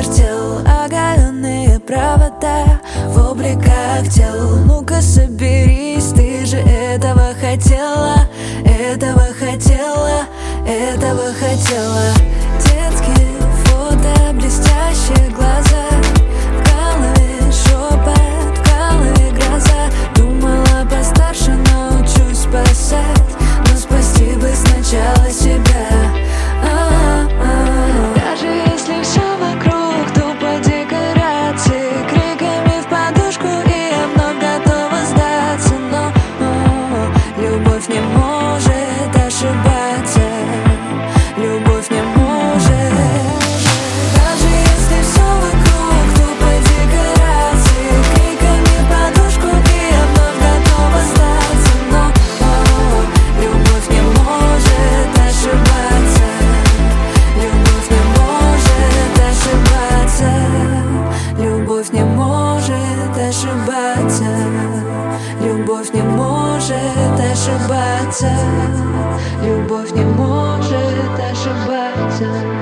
тел, оголенные провода в обликах тел. Ну-ка соберись, ты же этого хотела, этого хотела, этого хотела. Детские фото, блестящие глаза, в голове шепот, в голове гроза. Думала постарше научусь спасать, но спасти бы сначала себя. Даже если все вокруг тупо декорации, криками в подушку, и я вновь готова сдаться. Но любовь не может ошибаться, любовь не может. Даже если все вокруг тупо декорации, криками в подушку, и я вновь готова сдаться. Но любовь не может ошибаться, любовь не может ошибаться, любовь не может ошибаться, любовь не может ошибаться, любовь не может ошибаться.